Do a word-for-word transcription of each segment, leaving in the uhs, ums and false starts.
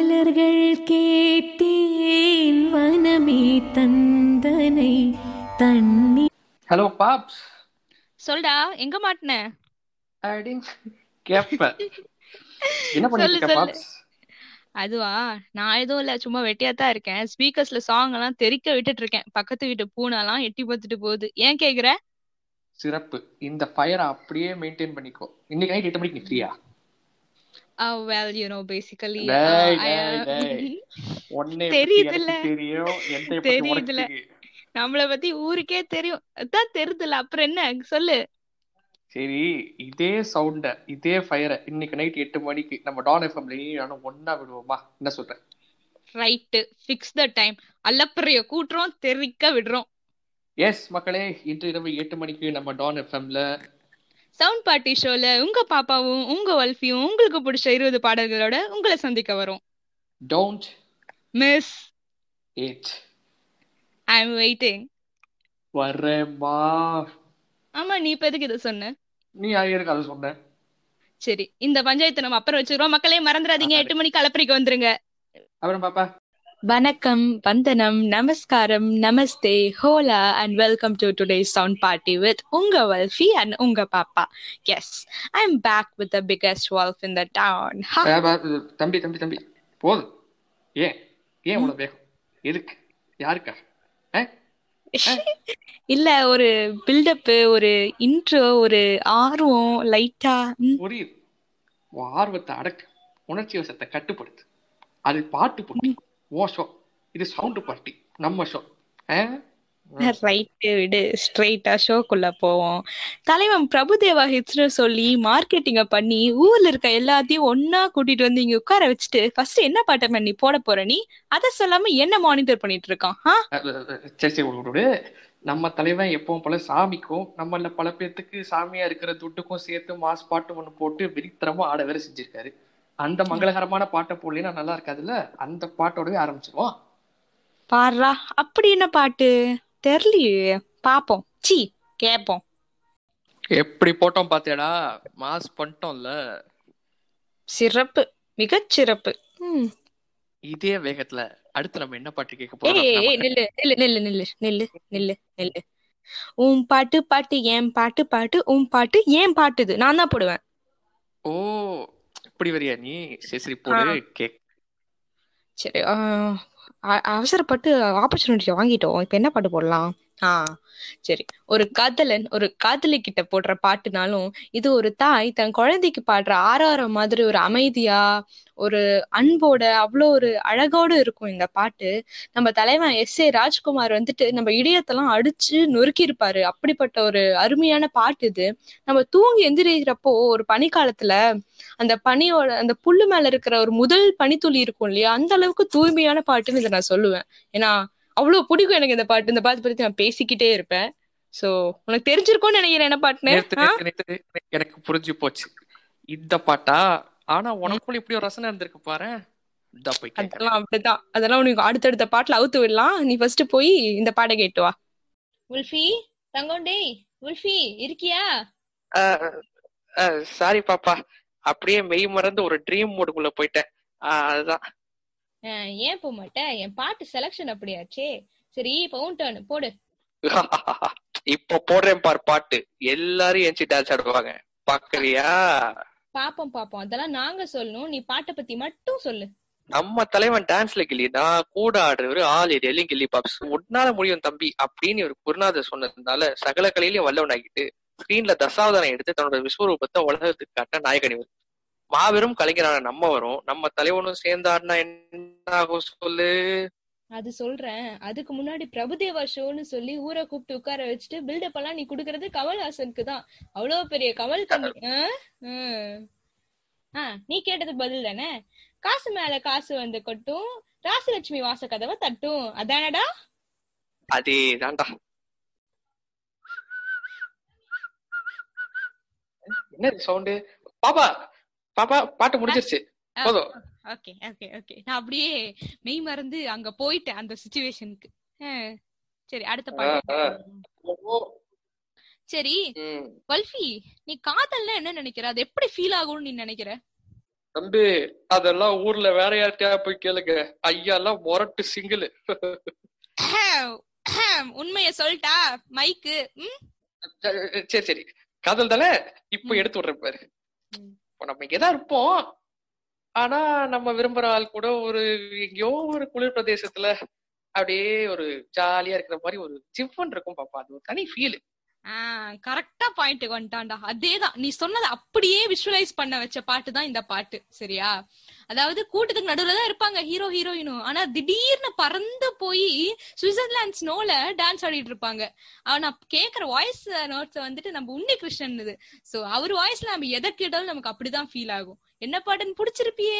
மலர்கள் கேட்டேன் வனமே தந்தனை தண்ணி. ஹலோ பாப்ஸ். சொல்டா, எங்க மாட்டின? அடிங் கேப்ப. என்ன பண்ணிட்டு சொல்லு இருக்க சொல்லு. பாப்ஸ்? அதுவா, நான் எதுவும் இல்ல, சும்மா வெட்டியா தான் இருக்கேன். ஸ்பீக்கர்ஸ்ல சாங் எல்லாம் தெறிக்க விட்டுட்டு இருக்கேன். பக்கத்து வீட்டு பூனாலாம் எட்டி பார்த்துட்டு போகுது. ஏன் கேக்குற? சிறப்பு. இந்த ஃபயரை அப்படியே மெயின்டைன் பண்ணிக்கோ. இன்னைக்கு நைட் எட்டு மணிக்கு நீ ஃப்ரீயா? Oh well, you know, basically, uh, டேய் I டேய் am- டேய் உன்னை பத்தி தெரியுதுல்ல எனக்கு தெரியும், என்னை பத்தி உனக்கு தெரியுதுல, தெரியும். நம்மள பத்தி ஊருக்கே தெரியும். அதான் தெரியுதுல, அப்புறம் என்ன சொல்லு. சரி, இதே சவுண்ட இதே ஃபயரை இன்னைக்கு நைட் எட்டு மணிக்கு நம்ம டான் எஃப்எம்ல நானும் ஒன்னா விடுவோமா? என்ன சொல்றேன்? Right, fix the time. அல்லப்பறைய கூட்டுறோம், தெறிக்க விடுறோம். எஸ் மக்களே, இன்று இரவு எட்டு மணிக்கு நம்ம டான் எஃப்எம்ல சவுண்ட் பார்ட்டி ஷோல உங்க பாப்பாவும் உங்க வல்ஃபியும் உங்களுக்கு பிடிச்ச இருபது பாடல்களோட உங்களை சந்திக்க வரும். Don't miss it. I am waiting. வரேம்மா. ஆமா, நீ இப்ப எதுக்கு இதை சொன்ன? நீ யாருக்கு அதை சொன்ன? சரி, இந்த பஞ்சாயத்தை நம்ம அப்புறம் வச்சுக்கிறோம். மக்களே மறந்துடாதீங்க, எட்டு மணிக்கு அலப்பறைக்கு வந்துருங்க. அப்புறம் பாப்பா. வணக்கம், வந்தனம், நமஸ்காரம், நமஸ்தே, ஹோலா and welcome to today's sound party with unga Wolfie and unga papa. Yes, I'm back with the biggest wolf in the town. Ha. அஹ் பா- தம்பி தம்பி தம்பி போதும். ஏன் ஏன் இவ்வளவு வேகம்? எதுக்கு? யாருக்கா? அஹ்? இல்ல, ஒரு பில்டப், ஒரு இன்ட்ரோ, ஒரு ஆர்வம் லைட்டா. புரியுது. உன் ஆர்வத்தை அடக்கு, உணர்ச்சி வசத்தை கட்டுப்படுத்து. அது பாட்டு போட்டி, ஓ ஷோ. இது சவுண்ட் பார்ட்டி, நம்ம ஷோ. ரைட்டு, விடு, ஸ்ட்ரெயிட்டா ஷோக்குள்ள போவோம். தலைவன் பிரபுதேவா ஹிட்ஸ்னு சொல்லி மார்க்கெட்டிங்க பண்ணி ஊர்ல இருக்க எல்லாத்தையும் ஒன்னா கூட்டிட்டு வந்து இங்க உட்கார வச்சுட்டு ஃபர்ஸ்ட் என்ன பாட்டை நீ போட போற? நீ அதை சொல்லாம என்ன மானிட்டர் பண்ணிட்டு இருக்கான்? ஆ? சரி சரி விடு, விடு. நம்ம தலைவன் எப்பவும் போல சாமிக்கும் நம்மள பல பேர்த்துக்கு சாமியா இருக்கிற துட்டுக்கும் சேர்த்து மாஸ் பாட்டு ஒண்ணு போட்டு வெறித்தரமா ஆட வேற செஞ்சிருக்காரு. அந்த மங்களகரமான பாட்டை போடலைன்னா நல்லா இருக்காதுல்ல. அந்த பாட்டோடவே ஆரம்பிச்சிருவோம். பாருடா, அப்படி என்ன பாட்டு தெரியலையே. பாப்போம், சி கேப்போம். எப்படி போட்டோம் பாத்தியாடா? மாஸ் பண்ணிட்டோம்ல. சிறப்பு, மிகச்சிறப்பு. ம். இதே வேகத்துல அடுத்து நம்ம என்ன பாட்டு கேட்க ஏய் போறோம்? ஏய், நம்ம நில்லு நில்லு நில்லு நில்லு நில்லு நில்லு நில்லு. உன் பாட்டு பாட்டு ஏன் பாட்டு பாட்டு உன் பாட்டு ஏன் பாட்டுது நான் தான் போடுவேன். ஓ, இப்படி வரியா நீ? சரி சரி ஆ, போடு கேக். சரி. ஆ, அ- அவசரப்பட்டு ஆப்பர்ச்சுனிட்டியை வாங்கிட்டோம். இப்ப என்ன பாட்டு போடலாம்? ஆ, சரி. ஒரு காதலன் ஒரு காதலி கிட்ட போடுற பாட்டுனாலும் இது ஒரு தாய் தன் குழந்தைக்கு பாடுற ஆறாரம் மாதிரி ஒரு அமைதியா, ஒரு அன்போட, அவ்வளோ ஒரு அழகோடு இருக்கும் இந்த பாட்டு. நம்ம தலைவன் எஸ் ஏ ராஜ்குமார் வந்துட்டு நம்ம இடையத்தெல்லாம் அடிச்சு நொறுக்கி இருப்பாரு. அப்படிப்பட்ட ஒரு அருமையான பாட்டு இது. நம்ம தூங்கி எந்திரிக்கிறப்போ ஒரு பனிக்காலத்துல அந்த பனியோட அந்த புல்லு மேல இருக்கிற ஒரு முதல் பனித்துளி இருக்கும் இல்லையா, அந்த அளவுக்கு தூய்மையான பாட்டுன்னு இதை நான் சொல்லுவேன். ஏன்னா அவ்வளவு பிடிக்கும் எனக்கு இந்த பாட்டு. இந்த பாட்டு பத்தி நான் பேசிக்கிட்டே இருப்பேன். சோ உனக்கு தெரிஞ்சிருக்கும்னு நினைக்கிறேன் என்ன பாட்டுன்னு. நேத்து ஆ? நேத்து நேத்து எனக்கு புரிஞ்சு போச்சு இந்த பாட்டா. ஆனா ம். உனக்குள்ள இப்படி ஒரு ரசனை இருந்திருக்கு பாரு. இதா போய் கேட்கறேன். அதெல்லாம் அப்படிதான். அதெல்லாம் உனக்கு அடுத்தடுத்த பாட்டுல அவுத்து விடலாம். நீ ஃபர்ஸ்ட் போய் இந்த பாட்டை கேட்டு வா. உல்ஃபி, தங்கம் டேய், உல்ஃபி இருக்கியா? சாரி பாப்பா, அப்படியே மெய் மறந்து ஒரு ட்ரீம் மோடுக்குள்ள போயிட்டேன். ஆஹ் அதுதான். அஹ், ஏன் போக மாட்டேன்? என் பாட்டு செலக்ஷன் அப்படியாச்சே. சரி, இப்போ உன் turn, போடு. இப்ப போடுறேன் பார் பாட்டு. எல்லாரும் ஏஞ்சி டான்ஸ் ஆடுவாங்க, பாக்குறியா? பாப்போம் பாப்போம், அதெல்லாம் நாங்க சொல்லணும். நீ பாட்டை பத்தி மட்டும் சொல்லு. நம்ம தலைவன் டான்ஸ்ல கிள்ளி நான் கூட ஆடுறவரு ஆல் ஏரியாலையும் கிள்ளி பாப்ஸ். உன்னால முடியும் தம்பி அப்படின்னு ஒரு குருநாதர் சொன்னதுனால சகல கலையிலயும் வல்லவன் ஆகிட்டு ஸ்கிரீன்ல தசாவதானம் எடுத்து தன்னோட விஸ்வரூபத்தை உலகத்துக்கு காட்ட நாயகனிவர். மாபெரும் கலைஞரான நம்ம வரும் நம்ம தலைவனும் சேர்ந்தாருன்னா என்ன ஆகும் சொல்லு? அது சொல்றேன். அதுக்கு முன்னாடி பிரபுதேவா ஷோன்னு சொல்லி ஊரை கூப்பிட்டு உட்கார வச்சுட்டு பில்டப் எல்லாம் நீ குடுக்கறது கமல்ஹாசனுக்கு தான். அவ்வளவு பெரிய கமல் கண்ணி. அஹ்? ஹம். ஆ, நீ கேட்டது பதில் தானே. காசு மேல காசு வந்து கொட்டும், ராசலட்சுமி வாச கதவை தட்டும், அதானடா? அதே தான்டா. என்ன சவுண்டு? பாப்பா பாப்பா பாட்டு முடிஞ்சிருச்சு, போதும். ஓகே ஓகே ஓகே நான் அப்படியே மெய் மறந்து அங்க போயிட்டேன் அந்த சிச்சுவேஷனுக்கு. சரி, அடுத்த பாட்டு. சரி ம். வல்ஃபி, நீ காதல்னா என்ன நினைக்கிற? அது எப்படி ஃபீல் ஆகும்னு நீ நினைக்கிற? தம்பி அதெல்லாம் ஊர்ல வேற யார்கிட்டயா போய் கேளுங்க, ஐயா எல்லாம் மொரட்டு சிங்கிள். உண்மைய சொல்லிட்டா மைக்கு. சரி சரி காதல் தானே இப்ப எடுத்து விடுறப்பாரு. இப்ப நம்ம இங்கதான் இருப்போம், ஆனா நம்ம விரும்புற ஆள் கூட ஒரு எங்கேயோ ஒரு குளிர் பிரதேசத்துல அப்படியே ஒரு ஜாலியா இருக்கிற மாதிரி ஒரு ஜிவ்வன் இருக்கும் பாப்பா. அது ஒரு தனி ஃபீல். ஆஹ் கரெக்டா பாயிண்ட்டுக்கு வந்துட்டான்டா. அதேதான் நீ சொன்னதை அப்படியே விஷுவலைஸ் பண்ண வச்ச பாட்டு தான் இந்த பாட்டு. சரியா? அதாவது கூட்டத்துக்கு நடுவுலதான் இருப்பாங்க ஹீரோ ஹீரோயினும், ஆனா திடீர்னு பறந்து போய் சுவிட்சர்லாந்து ஸ்னோல டான்ஸ் ஆடிட்டு இருப்பாங்க. அவன் கேக்குற வாய்ஸ் நோட்ஸ் வந்துட்டு நம்ம உன்னி கிருஷ்ணன். சோ அவர் வாய்ஸ்ல நம்ம எதை கேட்டாலும் நமக்கு அப்படிதான் ஃபீல் ஆகும். என்ன பாட்டுன்னு புடிச்சிருப்பியே?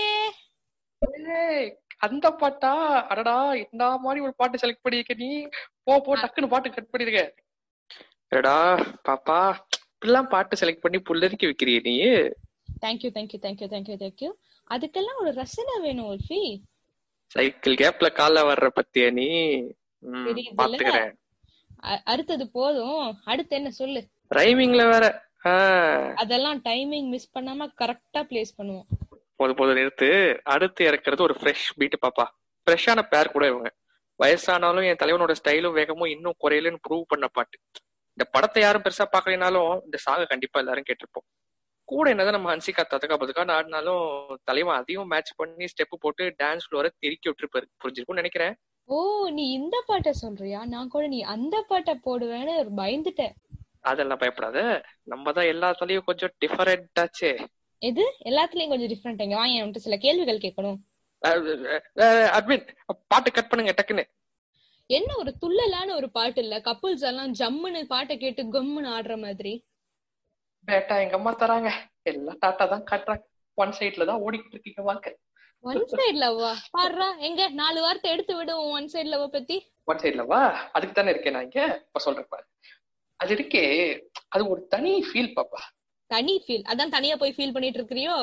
அந்த பாட்டா? அடடா, இந்த மாதிரி ஒரு பாட்டு செலக்ட் பண்ணிருக்க நீ. போ போ டக்குன்னு பாட்டு கட் பண்ணிருக்க. எடா பாப்பா, இப்பெல்லாம் பாட்டு செலக்ட் பண்ணி புல்லரிக்க வைக்கிறிய நீ. Thank you thank you thank you thank you thank you. அதுக்கெல்லாம் ஒரு ரசனை வேணும் உல்ஃபி. சைக்கிள் கேப்ல கால வர்ற பத்தியா நீ? பாத்துக்கிறேன். அடுத்தது போதும், அடுத்து என்ன சொல்லு. ரைமிங்ல வேற. அதெல்லாம் டைமிங் மிஸ் பண்ணாம கரெக்டா பிளேஸ் பண்ணுவோம். போது போது நிறுத்து. அடுத்து இறக்குறது ஒரு ஃப்ரெஷ் பீட் பாப்பா. ஃப்ரெஷ்ஷான பேர் கூட இவங்க. வயசானாலும் என் தலைவனோட ஸ்டைலும் வேகமும் இன்னும் குறையலன்னு ப்ரூவ் பண்ண பாட்டு. இந்த படத்தை யாரும் பெருசா பாக்கலைனாலும் இந்த சாங்க கண்டிப்பா எல்லாரும் கேட்டிருப்போம். கூட என்னதான் நம்ம ஹன்சிகா ததுக்கா பதுக்கான்னு ஆடினாலும் தலைவன் அதையும் மேட்ச் பண்ணி ஸ்டெப் போட்டு டான்ஸ் ஃப்ளோரை திருக்கி விட்டுருப்பாரு. புரிஞ்சிருக்கும்னு நினைக்கிறேன். ஓ, நீ இந்த பாட்டை சொல்றியா? நான் கூட நீ அந்த பாட்டை போடுவேன்னு பயந்துட்டேன். அதெல்லாம் பயப்படாத, நம்ம தான் எல்லாத்துலயும் கொஞ்சம் டிஃபரெண்ட் ஆச்சே. எது எல்லாத்துலயும் கொஞ்சம் டிஃபரெண்ட்? இங்க வாங்க, என்கிட்ட சில கேள்விகள் கேட்கணும். அட்மின் பாட்டு கட் பண்ணுங்க டக்குன்னு. என்ன ஒரு துள்ளலான ஒரு பாட்டு இல்ல? கப்புள்ஸ் எல்லாம் ஜம்முன்னு பாட்டை கேட்டு கம்முன்னு ஆடுற மாதிரி. பேட்டா எங்க அம்மா தராங்க, எல்லாம் டாட்டா தான் காட்டுறாங்க. ஒன் சைட்ல தான் ஓடிக்கிட்டு இருக்கீங்க வாழ்க்கை. ஒன் சைட் லவ்வா? பாடுறா, எங்க நாலு வார்த்தை எடுத்து விடுவோம் ஒன் சைட் லவ் பத்தி. ஒன் சைட் லவ்வா? அதுக்கு தானே இருக்கேன் நான் இங்க. இப்ப சொல்றேன், அது இருக்கே, அது ஒரு தனி ஃபீல் பாப்பா. தனி ஃபீல்? அதான் தனியா போய் ஃபீல் பண்ணிட்டு இருக்கிறியோ?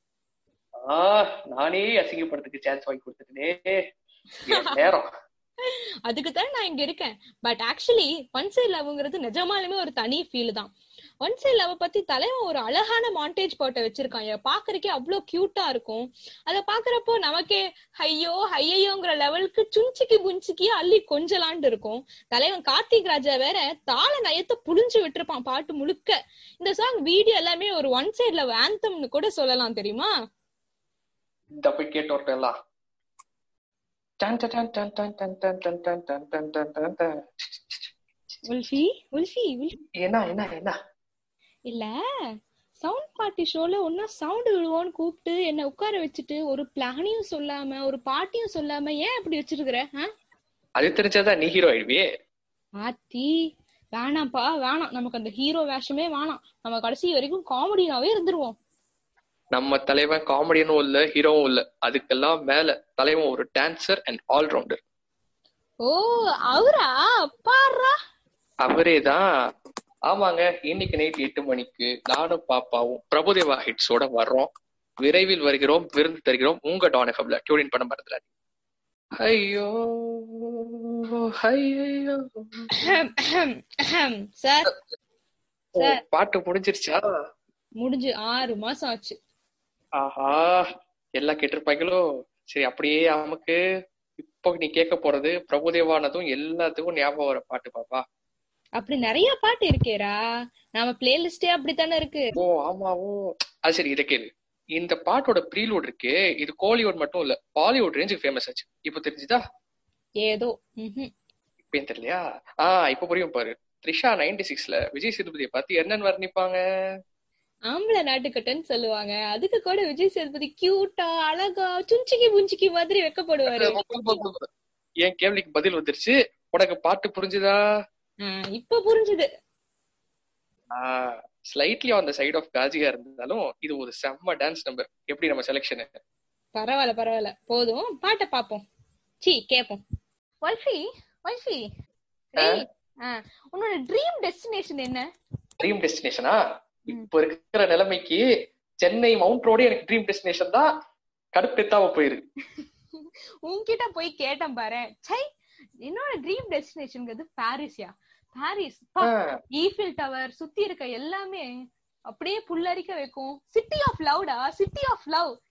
ஆஹ் நானே அசிங்கப்படுறதுக்கு சான்ஸ் வாங்கி கொடுத்துட்டேனே நேரம். அதுக்குதான் நான் இங்க இருக்கேன். பட் ஆக்சுவலி ஒன் சைட் லவ்ங்கிறது நிஜமாலுமே ஒரு தனி ஃபீல் தான். ஒன் சைட் லவ் பத்தி தலைவன் ஒரு அழகான மாண்டேஜ் போட்டோ வச்சிருக்காங்க. பாக்குறதுக்கே அவ்வளவு கியூட்டா இருக்கும். அத பாக்குறப்போ நமக்கே ஐயோ ஐயோங்கிற லெவலுக்கு சுஞ்சிக்கு புஞ்சிக்கி அள்ளி கொஞ்சலாண்டு இருக்கும். தலைவன் கார்த்திக் ராஜா வேற தாள நயத்தை புடிஞ்சு விட்டுருப்பான் பாட்டு முழுக்க. இந்த சாங் வீடியோ எல்லாமே ஒரு ஒன் சைட் லவ் ஆந்தம்னு கூட சொல்லலாம், தெரியுமா? இந்த போய் கேட்டு வரலாம். என்ன என்ன என்ன இல்ல, சவுண்ட் பார்ட்டி ஷோல ஒன்னா சவுண்ட் விடுவோன்னு கூப்பிட்டு என்ன உட்கார வச்சுட்டு ஒரு பிளானையும் சொல்லாம ஒரு பாட்டியும் சொல்லாம ஏன் அப்படி வச்சிருக்கிற? அது தெரிஞ்சாதான் நீ ஹீரோ ஆயிடுவியே. ஆத்தி வேணாம்ப்பா, வேணாம். நமக்கு அந்த ஹீரோ வேஷமே வேணாம். நம்ம கடைசி வரைக்கும் காமெடியாவே இருந்துருவோம். நம்ம தலைவன் காமெடியனும் இல்ல, ஹீரோவும் இல்ல. அதுக்கெல்லாம் மேல தலைவன் ஒரு டான்சர் அண்ட் ஆல்ரவுண்டர். ஓ, அவரா? பாருடா, அவரேதான். ஆமாங்க, இன்னைக்கு நைட் எட்டு மணிக்கு நானும் பாப்பாவும் பிரபுதேவா ஹிட்ஸோட வர்றோம். விரைவில் வருகிறோம், விருந்து தருகிறோம். உங்க டான் எஃப்எம்ல டியூன் பண்ண மறந்துடாதீங்க. ஐயோ ஐயோ சார், பாட்டு முடிஞ்சிருச்சா? முடிஞ்சு ஆறு மாசம் ஆச்சு. ஆஹா, எல்லாம் கேட்டிருப்பாங்களோ. சரி, அப்படியே நமக்கு இப்போ நீ கேட்க போறது பிரபுதேவானதும் எல்லாத்துக்கும் ஞாபகம் வர பாட்டு பாப்பா. அப்படி நிறைய பாட்டு இருக்கேரா, நம்ம பிளேலிஸ்டே அப்படித்தானே இருக்கு. ஓ ஆமாவோ, அது சரி. இதை கேளு. இந்த பாட்டோட ப்ரீலோட் இருக்கு, இது கோலிவுட் மட்டும் இல்ல, பாலிவுட் ரேஞ்சுக்கு ஃபேமஸ் ஆச்சு. இப்போ தெரிஞ்சுதா? ஏதோ இப்ப ஏன் தெரியலையா? ஆஹ் இப்ப புரியும் பாரு. த்ரிஷா நைன்டி சிக்ஸ்ல விஜய் சேதுபதியை பார்த்து என்னன்னு வர்ணிப்பாங்க? ஆம்பளை நாட்டுக்கட்டன்னு சொல்லுவாங்க. அதுக்கு கூட விஜய் சேதுபதி கியூட்டா அழகா சுஞ்சிக்கி புஞ்சிக்கி மாதிரி வைக்கப்படுவாரு. என் கேள்விக்கு பதில் வந்துருச்சு. உனக்கு பாட்டு புரிஞ்சுதா? இப்ப புரிஞ்சுது. Ah slightly on the side of காஜியா இருந்தாலும் இது ஒரு செம்ம டான்ஸ் நம்பர். எப்படி நம்ம செலக்ஷன்? பரவாயில்ல பரவாயில்ல, போதும் பாட்டை பாப்போம். சி கேப்போம். வைஃபி வைஃபி, உன்னோட ட்ரீம் டெஸ்டினேஷன் என்ன? ட்ரீம் டெஸ்டினேஷனா? இப்ப இருக்கிற நிலைமைக்கு சென்னை மவுண்ட் ரோடு எனக்கு ட்ரீம் டெஸ்டினேஷன் தான். கடுப்பெத்தாம போயிருக்கு. உன்கிட்ட போய் கேட்டேன் பாரு. சை, என்னோட ட்ரீம் டெஸ்டினேஷன்ங்கிறது பாரிஸ்யா. பாரிஸ் ஈஃபில் டவர் சுத்தி இருக்க எல்லாமே அப்படியே புல்லரிக்க வைக்கும். சிட்டி ஆஃப் லவ்டா, சிட்டி ஆஃப் லவ்.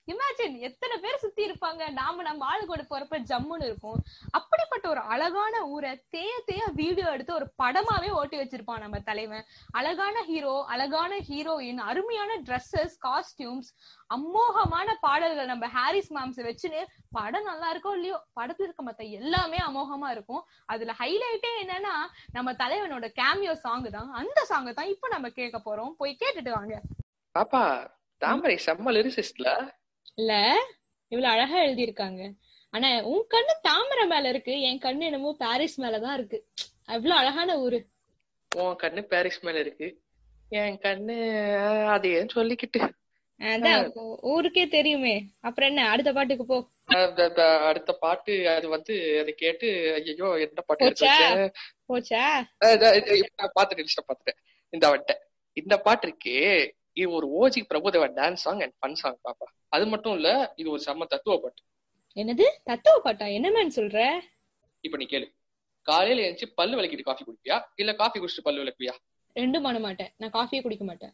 இமேஜின் எத்தனை பேர் சுத்தி இருப்பாங்க, நாம நம்ம ஆளு கூட போறப்ப ஜம்முன்னு இருக்கும். அப்படிப்பட்ட ஒரு அழகான ஊரை தேய தேய வீடியோ எடுத்து ஒரு படமாவே ஓட்டி வச்சிருப்பான் நம்ம தலைவன். அழகான ஹீரோ, அழகான ஹீரோயின், அருமையான ட்ரெஸ்ஸஸ், காஸ்டியூம்ஸ், அமோகமான பாடல்கள். நம்ம ஹாரிஸ் மேம்ஸ் வச்சுன்னு படம் நல்லா இருக்கோ இல்லையோ, படத்துல இருக்க மத்த எல்லாமே அமோகமா இருக்கும். அதுல ஹைலைட்டே என்னன்னா நம்ம தலைவனோட கேமியோ சாங் தான். அந்த சாங் தான் இப்ப நம்ம கேட்க போறோம். போய் கேட்டுட்டு வாங்க. பாப்பா தாமரை செம்ம லிரிசிஸ்ட்ல இல்ல, இவ்வளவு அழகா எழுதி இருக்காங்க. ஆனா உன் கண்ணு தாமரை மேல இருக்கு, என் கண்ணு என்னமோ பாரிஸ் மேலதான் இருக்கு. அவ்வளவு அழகான ஊரு. உன் கண்ணு பாரிஸ் மேல இருக்கு, என் கண்ணு அதே சொல்லிக்கிட்டு. அதான் ஊருக்கே தெரியுமே. அப்புறம் என்ன, அடுத்த பாட்டுக்கு போ. அடுத்த பாட்டு அது வந்து அதை கேட்டு ஐயோ என்ன பாட்டு போச்சா பாத்துட்டு பாத்துட்டேன். இந்த வந்துட்டேன். இந்த பாட்டு இருக்கு, இது ஒரு OG Prabhu Deva dance song and fun song பாப்பா. அது மட்டும் இல்ல, இது ஒரு செம்ம தத்துவ பாட்டு. என்னது தத்துவ பாட்டா? என்னமேன்னு சொல்ற? இப்ப நீ கேளு. காலையில எழுந்துச்சு பல்லு விளக்கிட்டு காஃபி குடிப்பியா, இல்ல காஃபி குடிச்சிட்டு பல்லு விளக்குவியா? ரெண்டும் பண்ண மாட்டேன். நான் காஃபியே குடிக்க மாட்டேன்.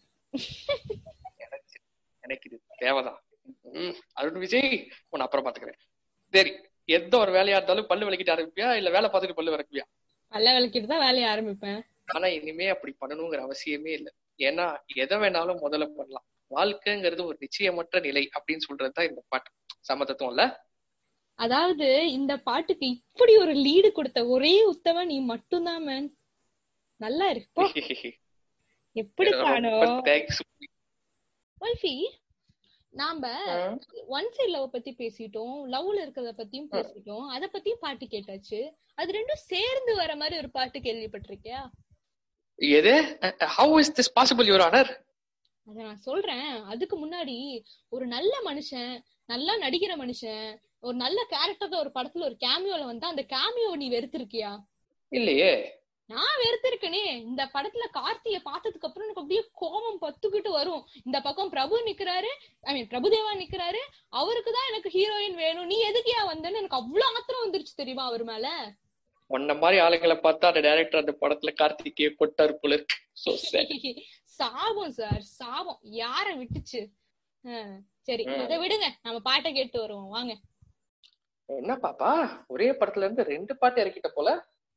எனக்கு இது தேவைதான். உம் அருண் விஜய், உன்னை அப்புறம் பாத்துக்கிறேன். சரி, எந்த ஒரு வேலையா இருந்தாலும் பல்லு விளக்கிட்டு ஆரம்பிப்பியா, இல்ல வேலை பார்த்துட்டு பல்லு விளக்குவியா? பல்ல விளக்கிட்டு தான் வேலையை ஆரம்பிப்பேன். ஆனா இனிமே அப்படி பண்ணணுங்கிற அவசியமே இல்லை. ஏன்னா எதை வேணாலும் முதல்ல பண்ணலாம். வாழ்க்கைங்கிறது ஒரு நிச்சயமற்ற நிலை அப்படின்னு சொல்றதுதான் இந்த பாட்டு. சமத்துவம் இல்ல? அதாவது இந்த பாட்டுக்கு இப்படி ஒரு லீடு கொடுத்த ஒரே உத்தமன் நீ மட்டும்தான் மேன். நல்லா இருக்கு. எப்படி காணோம் வல்ஃபி? நாம ஒன் சைட் லவ் பத்தி பேசிட்டோம், லவ்ல இருக்கிறத பத்தியும் பேசிட்டோம், அத பத்தியும் பாட்டு கேட்டாச்சு. அது ரெண்டும் சேர்ந்து வர மாதிரி ஒரு பாட்டு கேள்விப்பட்டிருக்கியா? எது? how is this possible your honor? அத நான் சொல்றேன். அதுக்கு முன்னாடி ஒரு நல்ல மனுஷன், நல்லா நடிக்கிற மனுஷன், ஒரு நல்ல கேரக்டர் ஒரு படத்துல ஒரு கேமியோல வந்தா அந்த கேமியோ நீ வெறுத்திருக்கியா? இல்லையே. நான் வெறுத்திருக்கனே. இந்த படத்துல கார்த்திய பார்த்ததுக்கு அப்புறம் எனக்கு அப்படியே கோபம் பத்துக்கிட்டு வரும். இந்த பக்கம் பிரபு நிக்கிறாரு, ஐ மீன் பிரபுதேவா நிக்கிறாரு, அவருக்குதான் எனக்கு ஹீரோயின் வேணும், நீ எதுக்கியா வந்தேன்னு எனக்கு அவ்வளவு ஆத்திரம் வந்துருச்சு தெரியுமா அவர் மேல. உன்ன மாதிரி ஆளுங்களை பார்த்தா அந்த டைரக்டர் அந்த படத்துல கார்த்திகே கொட்டாரு போல. சாபம் சார், சாபம். யார விட்டுச்சு? சரி அதை விடுங்க, நம்ம பாட்டை கேட்டு வருவோம் வாங்க. என்ன பாப்பா, ஒரே படத்துல இருந்து ரெண்டு பாட்டு இறக்கிட்ட போல.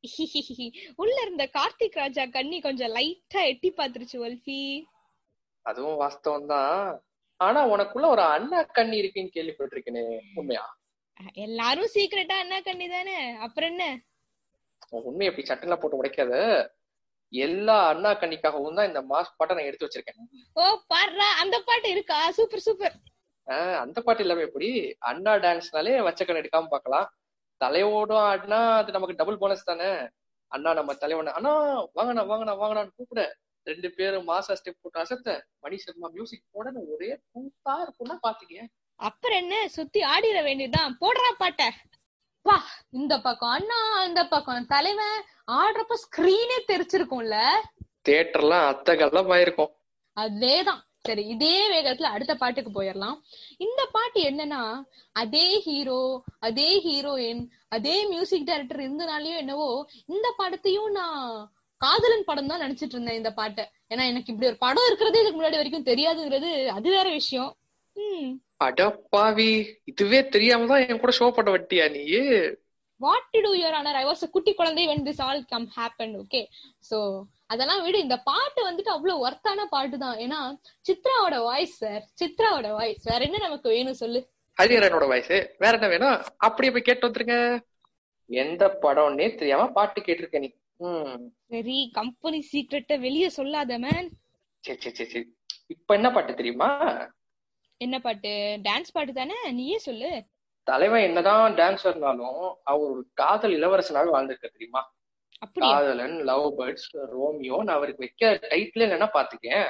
உள்ள இருந்த கார்த்திக் ராஜா கண்ணி கொஞ்சம் லைட்டா எட்டி பாத்துருச்சு வல்ஃபி. அதுவும் வாஸ்தவம் தான். ஆனா உனக்குள்ள ஒரு அண்ணா கண்ணி இருக்குன்னு கேள்விப்பட்டிருக்கேனே, உண்மையா? எல்லாரும் சீக்கிரட்டா அண்ணா கண்ணி தானே, அப்புறம் என்ன? உண்மையை எப்படி சட்டெல்லாம் போட்டு உடைக்காத. எல்லா அண்ணா கண்ணிக்காகவும் தான் இந்த மாஸ் பாட்டை நான் எடுத்து வச்சிருக்கேன். ஓ பாடுறா, அந்த பாட்டு இருக்கா? Super super. ஆஹ் அந்த பாட்டு இல்லாம எப்படி? அண்ணா டான்ஸ்னாலே வச்சக்கண்ணு எடுக்காம பாக்கலாம். தலையோடும் ஆடினா அது நமக்கு டபுள் போனஸ் தானே. அண்ணா நம்ம தலைவன அண்ணா வாங்கண்ணா வாங்கண்ணா வாங்கண்ணான்னு கூப்பிட, ரெண்டு பேரும் மாசா ஸ்டெப் போட்டு அசத்த, மணி சர்மா மியூசிக் போட ஒரே கூத்தா இருக்கும்னா பாத்துக்க. அப்புறம் என்ன, சுத்தி ஆடிட வேண்டியதுதான். போடுறா பாட்ட. வா, இந்த பக்கம் அண்ணா, இந்த பக்கம் தலைவன் ஆடுறப்ப ஸ்கிரீனே தெரிச்சிருக்கும்ல. தியேட்டர்லாம் அத்தகெல்லாம் ஆயிருக்கும். அதேதான். சரி, இதே வேகத்துல அடுத்த பாட்டுக்கு போயிடலாம். இந்த பாட்டு என்னன்னா, அதே ஹீரோ, அதே ஹீரோயின், அதே மியூசிக் டைரக்டர் இருந்தனாலயோ என்னவோ இந்த படத்தையும் நான் காதலன் படம் தான் நினைச்சிட்டு இருந்தேன் இந்த பாட்டை. ஏன்னா எனக்கு இப்படி ஒரு படம் இருக்கிறதே இதுக்கு முன்னாடி வரைக்கும் தெரியாதுங்கிறது அது வேற விஷயம். உம் அடப்பாவி, இதுவே தெரியாமதான் என் கூட ஷோ பண்ண வட்டியா நீ? What to do your honor? I was a குட்டி குழந்தை when this all come happened. Okay, so அதெல்லாம் விட இந்த பாட்டு வந்துட்டு அவ்வளவு ஒர்த்தான பாட்டு தான். ஏன்னா சித்ராவோட வாய்ஸ் சார், சித்ராவோட வாய்ஸ். வேற என்ன நமக்கு வேணும் சொல்லு? ஹரிஹரனோட வாய்ஸ். வேற என்ன வேணும்? அப்படியே போய் கேட்டு வந்துருங்க. எந்த படம்னே தெரியாம பாட்டு கேட்டிருக்க நீ. சரி, கம்பெனி சீக்ரெட்ட வெளியே சொல்லாத மேன். சரி சரி சரி சரி இப்ப என்ன பாட்டு தெரியுமா? என்ன பாட்டு? டான்ஸ் பாட்டு தானே, நீயே சொல்லு. தலைவன் என்னதான் டான்ஸர்னாலும் அவர் ஒரு காதல் இளவரசனாக வாழ்ந்திருக்க தெரியுமா? காதலன், லவ் பேர்ட்ஸ், ரோமியோன்னு அவருக்கு வைக்க டைட்டில் என்னன்னா பாத்துக்கேன்.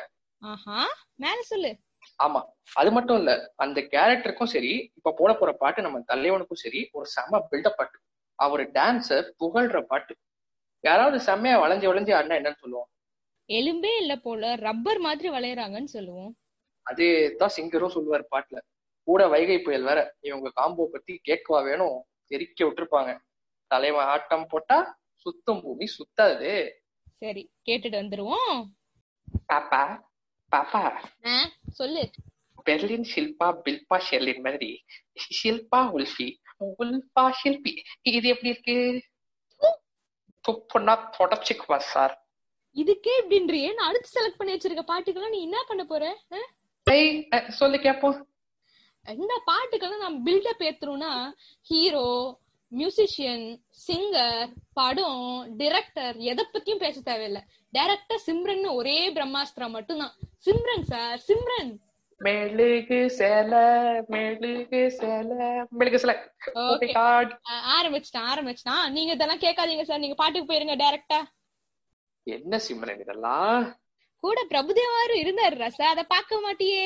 மேல சொல்லு. ஆமா, அது மட்டும் இல்ல, அந்த கேரக்டருக்கும் சரி இப்ப போட போற பாட்டு நம்ம தலைவனுக்கும் சரி ஒரு செம்ம பில்டப் பாட்டு. அவரு டான்சர் புகழ்ற பாட்டு. யாராவது செம்மையா வளைஞ்சு வளைஞ்சு ஆடினா என்னன்னு சொல்லுவோம்? எலும்பே இல்ல போல ரப்பர் மாதிரி வளையறாங்கன்னு சொல்லுவோம். அதேதான் சிங்கரும் சொல்லுவார் பாட்டுல. கூட வைகை புயல் வேற. இவங்க காம்போ பத்தி கேட்கவா வேணும், தெரிக்க விட்டுருப்பாங்க. தலைவன் ஆட்டம் போட்டா சுத்தம் பூமி சுத்தாது. சரி, கேட்டுட்டு வந்துருவோம். பாப்பா பாப்பா சொல்லு. பெர்லின் ஷில்பா பில்பா ஷெர்லின் மாதிரி ஷில்பா உல்ஃபி உல்பா ஷில்பி. இது எப்படி இருக்கு? துப்புனா தொடச்சிக்குவா சார். இதுக்கே இப்படின்றியே நான் அடுத்து செலக்ட் பண்ணி வச்சிருக்க பாட்டுக்கெல்லாம் நீ என்ன பண்ண போற? சொல்லு கேப்போம். இந்த பாட்டுக்கெல்லாம் நம்ம பில்டப் ஏத்துறோம்னா ஹீரோ, மியூசிஷியன், சிங்கர், படம், டிரெக்டர் எதை பத்தியும் பேச தேவையில்லை. டைரக்டர் சிம்ரன் ஒரே பிரம்மாஸ்திரம் மட்டும்தான். சிம்ரன் சார், சிம்ரன். மெழுகு சேல மெழுகு சேல மெழுகு சேல. ஆரம்பிச்சிட்டான் ஆரம்பிச்சிட்டான் நீங்க இதெல்லாம் கேட்காதீங்க சார், நீங்க பாட்டுக்கு போயிருங்க டைரக்டா. என்ன சிம்ரன் இதெல்லாம்? கூட பிரபுதேவாரு இருந்தாரு ரசா, அத பாக்க மாட்டியே.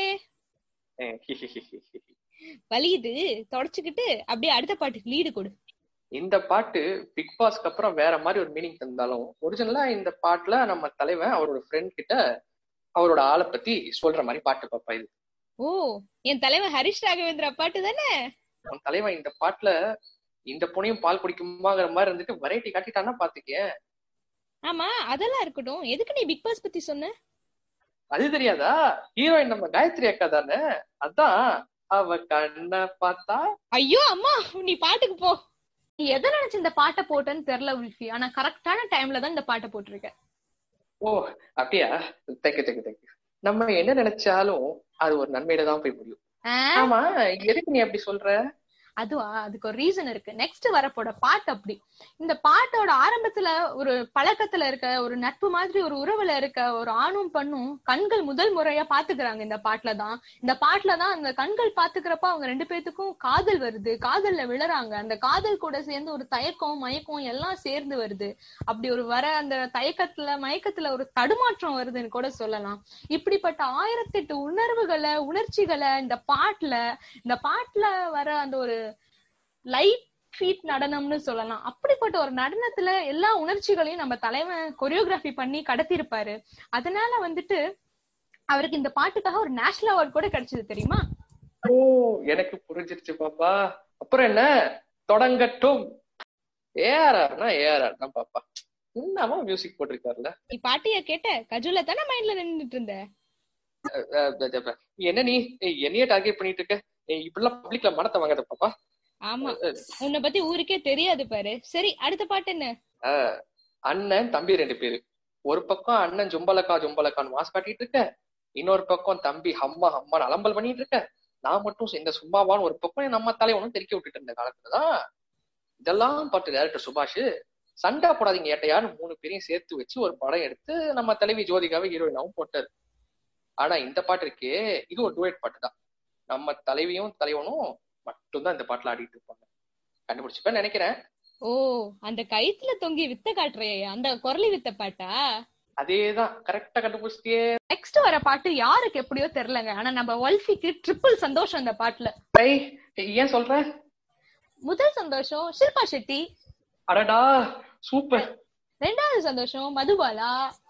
வலியுது தொடச்சுக்கிட்டு அப்படியே அடுத்த பாட்டுக்கு லீடு கொடு. இந்த பாட்டு பிக் பாஸ்க்கு அப்புறம் வேற மாதிரி ஒரு மீனிங் தந்தாலும் ஒரிஜினலா இந்த பாட்டுல நம்ம தலைவன் அவரோட ஃப்ரெண்ட் கிட்ட அவரோட ஆளை பத்தி சொல்ற மாதிரி பாட்டு பாப்பா இது. ஓ, என் தலைவன் ஹரிஷ் ராகவேந்திரா பாட்டு தானே? உன் தலைவன் இந்த பாட்டுல இந்த பொண்ணையும் பால் குடிக்குமாங்கிற மாதிரி இருந்துட்டு வெரைட்டி காட்டிட்டான்னா பாத்துக்கேன். ஆமா, அதெல்லாம் இருக்கட்டும். எதுக்கு நீ பிக் பாஸ் பத்தி சொன்ன? அது தெரியாதா? ஹீரோயின் நம்ம காயத்ரி அக்கா தானே, அதான் அவ கண்ண பார்த்தா. ஐயோ அம்மா, நீ பாட்டுக்கு போ. நீ எதை நினைச்சு இந்த பாட்டை போட்டேன்னு தெரியல உல்ஃபி, ஆனா கரெக்டான டைம்ல தான் இந்த பாட்டை போட்டிருக்க. ஓ அப்படியா? Thank you thank you thank you. நம்ம என்ன நினைச்சாலும் அது ஒரு நன்மையில தான் போய் முடியும். ஆமா, எதுக்கு நீ அப்படி சொல்ற? அதுவா, அதுக்கு ஒரு ரீசன் இருக்கு. நெக்ஸ்ட் வரப்போட பாட்டு அப்படி. இந்த பாட்டோட ஆரம்பத்துல ஒரு பழக்கத்துல இருக்க ஒரு நட்பு மாதிரி ஒரு உறவுல இருக்க ஒரு ஆணும் பண்ணும் கண்கள் முதல் முறையா பாத்துக்கிறாங்க இந்த பாட்டுல தான். இந்த பாட்டுல தான் அந்த கண்கள் பாத்துக்கிறப்ப அவங்க ரெண்டு பேத்துக்கும் காதல் வருது, காதல்ல விழறாங்க. அந்த காதல் கூட சேர்ந்து ஒரு தயக்கம் மயக்கம் எல்லாம் சேர்ந்து வருது. அப்படி ஒரு வர அந்த தயக்கத்துல மயக்கத்துல ஒரு தடுமாற்றம் வருதுன்னு கூட சொல்லலாம். இப்படிப்பட்ட ஆயிரத்தி எட்டு உணர்வுகளை உணர்ச்சிகளை இந்த பாட்டுல இந்த பாட்டுல வர அந்த ஒரு லைட் ஃபீட் நடனம்னு சொல்லலாம். அப்படிப்பட்ட ஒரு நடனத்துல எல்லா உணர்ச்சிகளையும் நம்ம தலைவன் கொரியோகிராஃபி பண்ணி கடத்திருப்பாரு. அதனால வந்துட்டு அவருக்கு இந்த பாட்டுக்காக ஒரு நேஷனல் அவார்டு கூட கிடைச்சது தெரியுமா? ஓ, எனக்கு புரிஞ்சிருச்சு பாப்பா. அப்புறம் என்ன, தொடங்கட்டும். ஏஆர்ஆர்னா ஏஆர்ஆர் தான் பாப்பா. என்னமா மியூசிக் போட்டிருக்காருல. நீ பாட்டிய கேட்ட கஜுல தானே மைண்ட்ல நின்னுட்டு இருந்த. என்ன நீ என்னையே டார்கெட் பண்ணிட்டு இருக்க? இப்படிலாம் பப்ளிக்ல மனத்தை வாங்காத பாப்பா. ஆமா, உன்னை பத்தி ஊருக்கே தெரியாது பாரு. சரி, அடுத்த பாட்டு என்ன? அண்ணன் தம்பி ரெண்டு பேரு. ஒரு பக்கம் அண்ணன் ஜும்பலக்கா ஜும்பலக்கான்னு மாஸ் காட்டிட்டு இருக்க, இன்னொரு பக்கம் தம்பி ஹம்மா ஹம்மான்னு அலம்பல் பண்ணிட்டு இருக்க. நான் மட்டும் இந்த சும்மாவான்னு ஒரு பக்கம் நம்ம தலைவனும் தெறிக்க விட்டுட்டு இருந்த காலத்துலதான் இதெல்லாம் பாட்டு டைரக்டர் சுபாஷ் சண்டா போடாதீங்க ஏட்டையான்னு மூணு பேரையும் சேர்த்து வச்சு ஒரு படம் எடுத்து நம்ம தலைவி ஜோதிகாவை ஹீரோயினாவும் போட்டாரு. ஆனா இந்த பாட்டு இருக்கே, இது ஒரு டூயட் பாட்டு தான். நம்ம தலைவியும் தலைவனும் மட்டும்தான் இந்த பாட்டுல ஆடிட்டு இருப்பாங்க. கண்டுபிடிச்சுப்பேன்னு நினைக்கிறேன். ஓ, அந்த கயித்துல தொங்கி வித்த காட்டுறையே, அந்த குரலி வித்த பாட்டா? அதேதான், கரெக்டா கண்டுபிடிச்சிட்டே. நெக்ஸ்ட் வர பாட்டு யாருக்கு எப்படியோ தெரியலங்க, ஆனா நம்ம வல்ஃபிக்கு ட்ரிபிள் சந்தோஷம் அந்த பாட்டுல. ஏன் சொல்ற? முதல் சந்தோஷம் ஷில்பா ஷெட்டி. அடடா சூப்பர். ரெண்டாவது சந்தோஷம் மதுபாலா.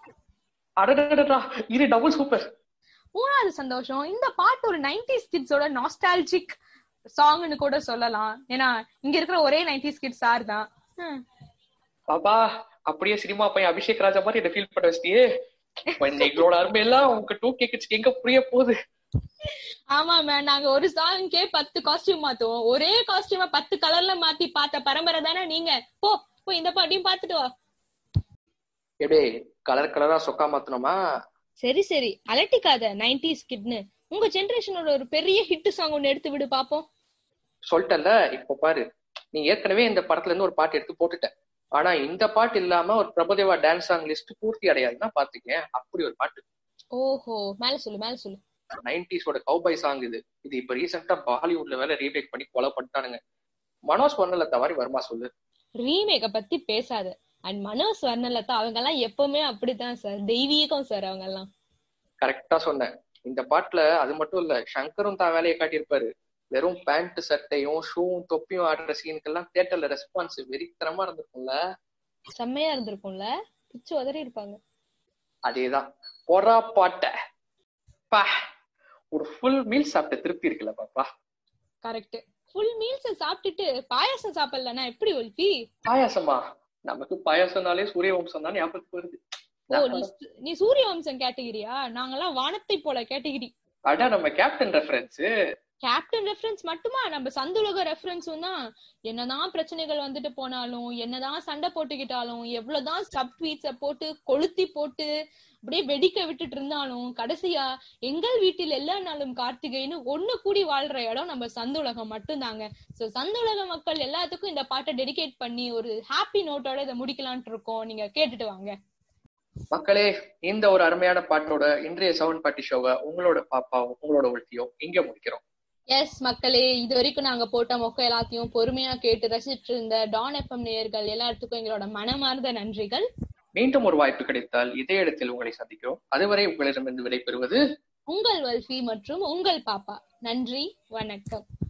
அடடா, இது டபுள் சூப்பர். மூணாவது சந்தோஷம், இந்த பாட்டு ஒரு நைன்டிஸ் கிட்ஸோட நாஸ்டாலஜிக் சாங்னு கூட சொல்லலாம். ஏன்னா இங்க இருக்கிற ஒரே நைன்டிஸ் கிட்ஸ் சார் தான். பாபா, அப்படியே சினிமா பையன் அபிஷேக் ராஜா மாதிரி என்ன ஃபீல் பண்ண வச்சிட்டியே. எங்களோட அருமை எல்லாம் உங்க டூ கே கிட்ஸ்க்கு எங்க புரிய போகுது. ஆமா மேம், நாங்க ஒரு சாங்க்கே பத்து காஸ்டியூம் மாத்துவோம். ஒரே காஸ்டியூம பத்து கலர்ல மாத்தி பார்த்த பரம்பரை தானே நீங்க. போ போய் இந்த பாட்டையும் பாத்துட்டு வா. எப்படி கலர் கலரா சொக்கா மாத்தணுமா? சரி சரி, அலட்டிக்காத நைன்டிஸ் கிட்னு. உங்க ஜெனரேஷனோட ஒரு பெரிய ஹிட் சாங் ஒன்னு எடுத்து விடு பாப்போம். சொல்லிட்டல, இப்ப பாரு, நீ ஏற்கனவே இந்த படத்துல இருந்து ஒரு பாட்டு எடுத்து போட்டுட்ட. ஆனா இந்த பாட்டு இல்லாம ஒரு பிரபுதேவா டான்ஸ் சாங் லிஸ்ட் பூர்த்தி அடையாதுன்னா பாத்துக்கேன். அப்படி ஒரு பாட்டு. ஓஹோ, மேல சொல்லு மேல சொல்லு. நைன்டிஸோட கௌபாய் சாங் இது. இது இப்ப ரீசெண்டா பாலிவுட்ல வேற ரீமேக் பண்ணி கொலை பண்ணிட்டானுங்க. மனோஜ் வர்ணலதா மாதிரி வருமா சொல்லு? ரீமேக்க பத்தி பேசாத. அண்ட் மனோஜ் வர்ணலதா அவங்க எல்லாம் எப்பவுமே அப்படித்தான் சார், தெய்வீகம் சார் அவங்க எல்லாம். கரெக்டா சொன்னேன். இந்த பாட்டுல அது மட்டும் இல்ல, சங்கரும் தான் வேலையை காட்டியிருப்பாரு. வெறும் பேண்ட் சட்டையும் ஷூவும் தொப்பியும் ஆடுற சீனுக்கெல்லாம் தியேட்டர்ல ரெஸ்பான்ஸ் வெறித்தனமா இருந்திருக்கும்ல. செம்மையா இருந்திருக்கும்ல, பிச்சு உதறி இருப்பாங்க. அதேதான், பொறா பாட்ட பா, ஒரு ஃபுல் மீல் சாப்பிட்ட திருப்தி இருக்குல்ல பாப்பா. கரெக்ட், ஃபுல் மீல்ஸ் சாப்பிட்டுட்டு பாயாசம் சாப்பிடலன்னா எப்படி ஒல்பி? பாயாசமா? நமக்கு பாயாசம்னாலே சூரிய வம்சம் தான் ஞாபகத்துக்கு வருது. ஓ, நீ சூரிய வம்சம் கேட்டகிரியா? நாங்கெல்லாம் வானத்தை போல கேட்டகிரி. அடா நம்ம கேப்டன் ரெஃபரன்ஸ். கேப்டன் ரெஃபரன்ஸ் மட்டுமா, நம்ம சந்துலக ரெஃபரன்ஸும் தான். என்னதான் பிரச்சனைகள் வந்துட்டு போனாலும், என்னதான் சண்டை போட்டுக்கிட்டாலும், எவ்வளவுதான் சப் ட்வீட்ஸ போட்டு கொளுத்தி போட்டு அப்படியே வெடிக்க விட்டுட்டு இருந்தாலும், கடைசியா எங்கள் வீட்டில் எல்லா நாளும் கார்த்திகைன்னு ஒண்ணு கூடி வாழ்ற இடம் நம்ம சந்துலகம் மட்டும்தாங்க. சோ சந்துலக மக்கள் எல்லாத்துக்கும் இந்த பாட்டை டெடிகேட் பண்ணி ஒரு ஹாப்பி நோட்டோட இதை முடிக்கலான்ட்டு இருக்கோம். நீங்க கேட்டுட்டு வாங்க மக்களே. இந்த ஒரு அருமையான பாட்டோட இன்றைய செவன் பாட்டி ஷோவை உங்களோட பாப்பாவும் உங்களோட ஒருத்தியும் இங்க முடிக்கிறோம். எஸ் மக்களே, இது வரைக்கும் நாங்க போட்ட மொக்க எல்லாத்தையும் பொறுமையா கேட்டு ரசிச்சுட்டு இருந்த டான் எஃப்எம் நேயர்கள் எல்லாத்துக்கும் எங்களோட மனமார்ந்த நன்றிகள். மீண்டும் ஒரு வாய்ப்பு கிடைத்தால் இதே இடத்தில் உங்களை சந்திக்கிறோம். அதுவரை உங்களிடமிருந்து விடைபெறுவது உங்கள் வல்ஃபி மற்றும் உங்கள் பாப்பா. நன்றி, வணக்கம்.